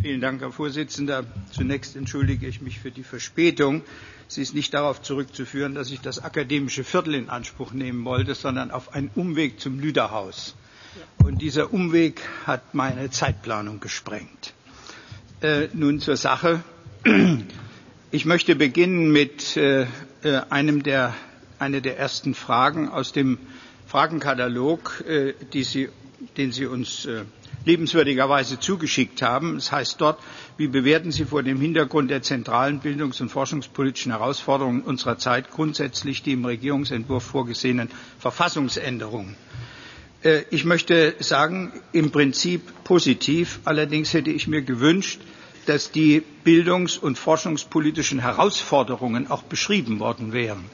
Vielen Dank, Herr Vorsitzender. Zunächst entschuldige ich mich für die Verspätung. Sie ist nicht darauf zurückzuführen, dass ich das akademische Viertel in Anspruch nehmen wollte, sondern auf einen Umweg zum Lüderhaus. Und dieser Umweg hat meine Zeitplanung gesprengt. Nun zur Sache. Ich möchte beginnen mit einer der ersten Fragen aus dem Fragenkatalog, den Sie uns liebenswürdigerweise zugeschickt haben. Es heißt dort, wie bewerten Sie vor dem Hintergrund der zentralen bildungs- und forschungspolitischen Herausforderungen unserer Zeit grundsätzlich die im Regierungsentwurf vorgesehenen Verfassungsänderungen? Ich möchte sagen, im Prinzip positiv. Allerdings hätte ich mir gewünscht, dass die bildungs- und forschungspolitischen Herausforderungen auch beschrieben worden wären.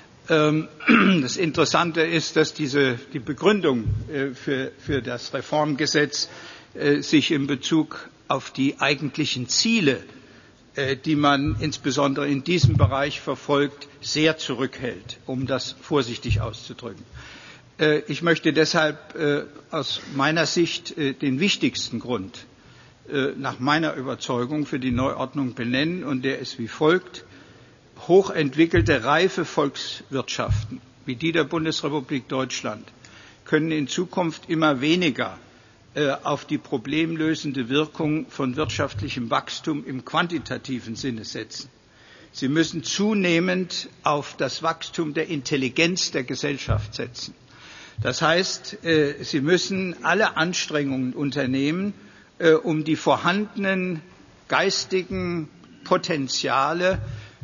Das Interessante ist, dass die Begründung für das Reformgesetz sich in Bezug auf die eigentlichen Ziele, die man insbesondere in diesem Bereich verfolgt, sehr zurückhält, um das vorsichtig auszudrücken. Ich möchte deshalb aus meiner Sicht den wichtigsten Grund nach meiner Überzeugung für die Neuordnung benennen, und der ist wie folgt: Hochentwickelte, reife Volkswirtschaften wie die der Bundesrepublik Deutschland können in Zukunft immer weniger auf die problemlösende Wirkung von wirtschaftlichem Wachstum im quantitativen Sinne setzen. Sie müssen zunehmend auf das Wachstum der Intelligenz der Gesellschaft setzen. Das heißt, sie müssen alle Anstrengungen unternehmen, um die vorhandenen geistigen Potenziale,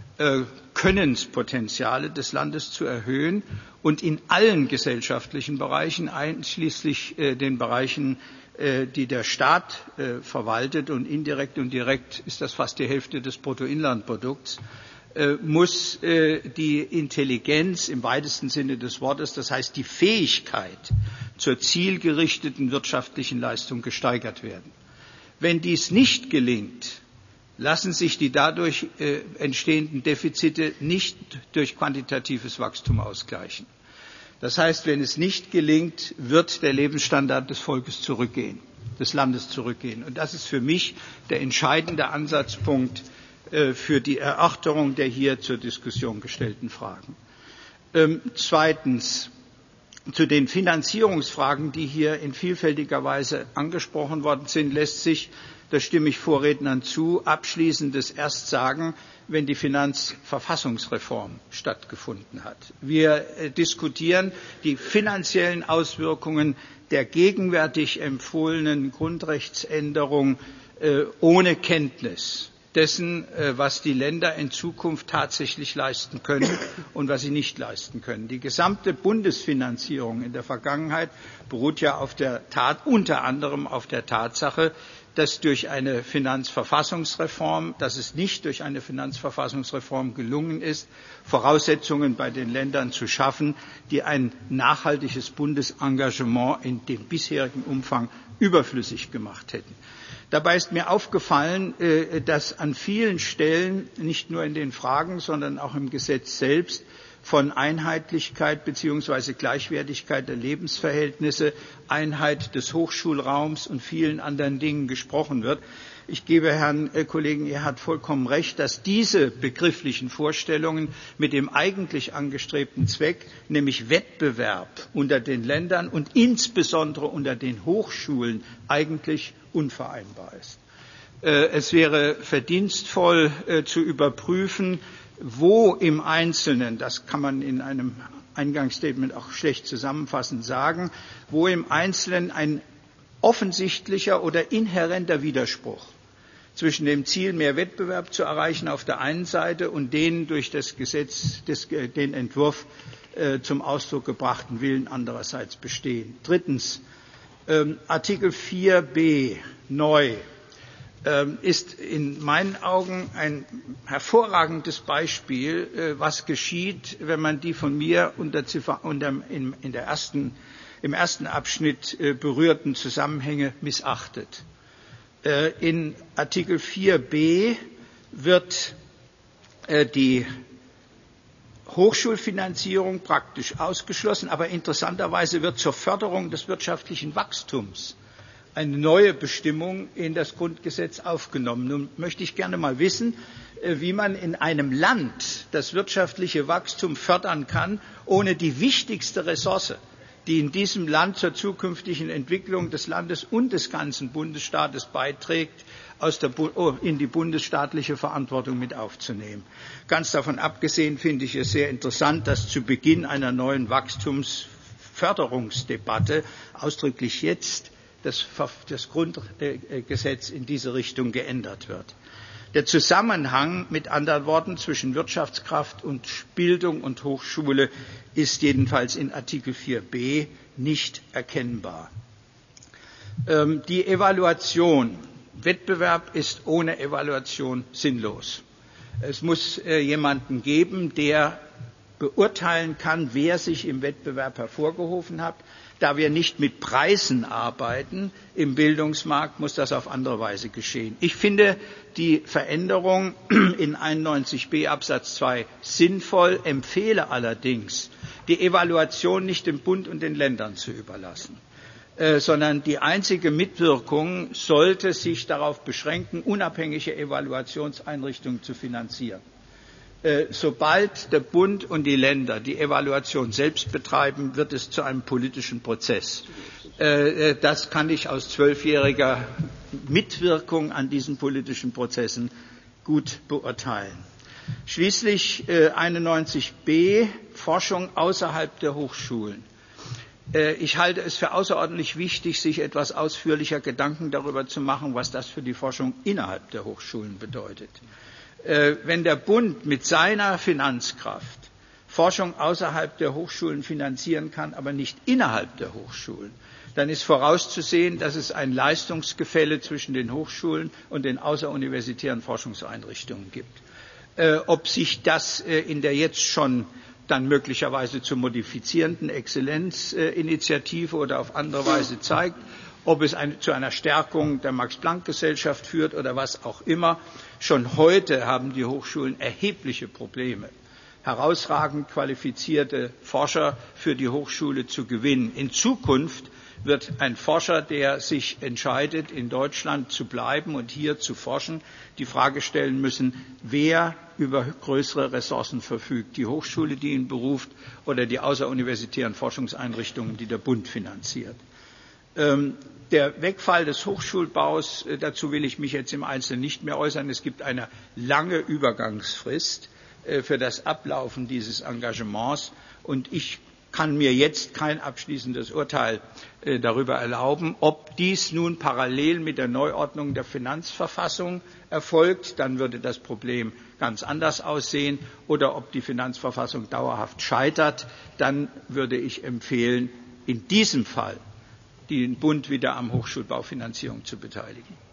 Könnenspotenziale des Landes zu erhöhen und in allen gesellschaftlichen Bereichen, einschließlich den Bereichen, die der Staat verwaltet, und indirekt und direkt ist das fast die Hälfte des Bruttoinlandprodukts, muss die Intelligenz im weitesten Sinne des Wortes, das heißt die Fähigkeit zur zielgerichteten wirtschaftlichen Leistung, gesteigert werden. Wenn dies nicht gelingt, lassen sich die dadurch entstehenden Defizite nicht durch quantitatives Wachstum ausgleichen. Das heißt, wenn es nicht gelingt, wird der Lebensstandard des Volkes zurückgehen, des Landes zurückgehen. Und das ist für mich der entscheidende Ansatzpunkt für die Erörterung der hier zur Diskussion gestellten Fragen. Zweitens, zu den Finanzierungsfragen, die hier in vielfältiger Weise angesprochen worden sind, lässt sich, da stimme ich Vorrednern zu, Abschließendes erst sagen, wenn die Finanzverfassungsreform stattgefunden hat. Wir diskutieren die finanziellen Auswirkungen der gegenwärtig empfohlenen Grundrechtsänderung ohne Kenntnis dessen, was die Länder in Zukunft tatsächlich leisten können und was sie nicht leisten können. Die gesamte Bundesfinanzierung in der Vergangenheit beruht ja unter anderem auf der Tatsache, dass durch eine Finanzverfassungsreform, dass es nicht durch eine Finanzverfassungsreform gelungen ist, Voraussetzungen bei den Ländern zu schaffen, die ein nachhaltiges Bundesengagement in dem bisherigen Umfang überflüssig gemacht hätten. Dabei ist mir aufgefallen, dass an vielen Stellen, nicht nur in den Fragen, sondern auch im Gesetz selbst, von Einheitlichkeit bzw. Gleichwertigkeit der Lebensverhältnisse, Einheit des Hochschulraums und vielen anderen Dingen gesprochen wird. Ich gebe Herrn Kollegen Erhard vollkommen recht, dass diese begrifflichen Vorstellungen mit dem eigentlich angestrebten Zweck, nämlich Wettbewerb unter den Ländern und insbesondere unter den Hochschulen, eigentlich unvereinbar ist. Es wäre verdienstvoll zu überprüfen, wo im Einzelnen, das kann man in einem Eingangsstatement auch schlecht zusammenfassend sagen, wo im Einzelnen ein offensichtlicher oder inhärenter Widerspruch zwischen dem Ziel, mehr Wettbewerb zu erreichen auf der einen Seite und den durch das Gesetz, den Entwurf zum Ausdruck gebrachten Willen andererseits bestehen. Drittens, Artikel 4b neu ist in meinen Augen ein hervorragendes Beispiel, was geschieht, wenn man die von mir im ersten Abschnitt berührten Zusammenhänge missachtet. In Artikel 4b wird die Hochschulfinanzierung praktisch ausgeschlossen, aber interessanterweise wird zur Förderung des wirtschaftlichen Wachstums eine neue Bestimmung in das Grundgesetz aufgenommen. Nun möchte ich gerne mal wissen, wie man in einem Land das wirtschaftliche Wachstum fördern kann, ohne die wichtigste Ressource, die in diesem Land zur zukünftigen Entwicklung des Landes und des ganzen Bundesstaates beiträgt, in die bundesstaatliche Verantwortung mit aufzunehmen. Ganz davon abgesehen finde ich es sehr interessant, dass zu Beginn einer neuen Wachstumsförderungsdebatte ausdrücklich jetzt das Grundgesetz in diese Richtung geändert wird. Der Zusammenhang, mit anderen Worten, zwischen Wirtschaftskraft und Bildung und Hochschule ist jedenfalls in Artikel 4b nicht erkennbar. Die Evaluation. Wettbewerb ist ohne Evaluation sinnlos. Es muss jemanden geben, der beurteilen kann, wer sich im Wettbewerb hervorgehoben hat. Da wir nicht mit Preisen arbeiten im Bildungsmarkt, muss das auf andere Weise geschehen. Ich finde die Veränderung in 91b Absatz 2 sinnvoll, empfehle allerdings, die Evaluation nicht dem Bund und den Ländern zu überlassen, sondern die einzige Mitwirkung sollte sich darauf beschränken, unabhängige Evaluationseinrichtungen zu finanzieren. Sobald der Bund und die Länder die Evaluation selbst betreiben, wird es zu einem politischen Prozess. Das kann ich aus 12-jähriger Mitwirkung an diesen politischen Prozessen gut beurteilen. Schließlich 91b Forschung außerhalb der Hochschulen. Ich halte es für außerordentlich wichtig, sich etwas ausführlicher Gedanken darüber zu machen, was das für die Forschung innerhalb der Hochschulen bedeutet. Wenn der Bund mit seiner Finanzkraft Forschung außerhalb der Hochschulen finanzieren kann, aber nicht innerhalb der Hochschulen, dann ist vorauszusehen, dass es ein Leistungsgefälle zwischen den Hochschulen und den außeruniversitären Forschungseinrichtungen gibt. Ob sich das in der jetzt schon dann möglicherweise zu modifizierenden Exzellenzinitiative oder auf andere Weise zeigt, ob es zu einer Stärkung der Max-Planck-Gesellschaft führt oder was auch immer. Schon heute haben die Hochschulen erhebliche Probleme, herausragend qualifizierte Forscher für die Hochschule zu gewinnen. In Zukunft wird ein Forscher, der sich entscheidet, in Deutschland zu bleiben und hier zu forschen, die Frage stellen müssen, wer über größere Ressourcen verfügt, die Hochschule, die ihn beruft, oder die außeruniversitären Forschungseinrichtungen, die der Bund finanziert. Der Wegfall des Hochschulbaus, dazu will ich mich jetzt im Einzelnen nicht mehr äußern. Es gibt eine lange Übergangsfrist für das Ablaufen dieses Engagements und ich kann mir jetzt kein abschließendes Urteil darüber erlauben, ob dies nun parallel mit der Neuordnung der Finanzverfassung erfolgt, dann würde das Problem ganz anders aussehen, oder ob die Finanzverfassung dauerhaft scheitert, dann würde ich empfehlen, in diesem Fall den Bund wieder am Hochschulbaufinanzierung zu beteiligen.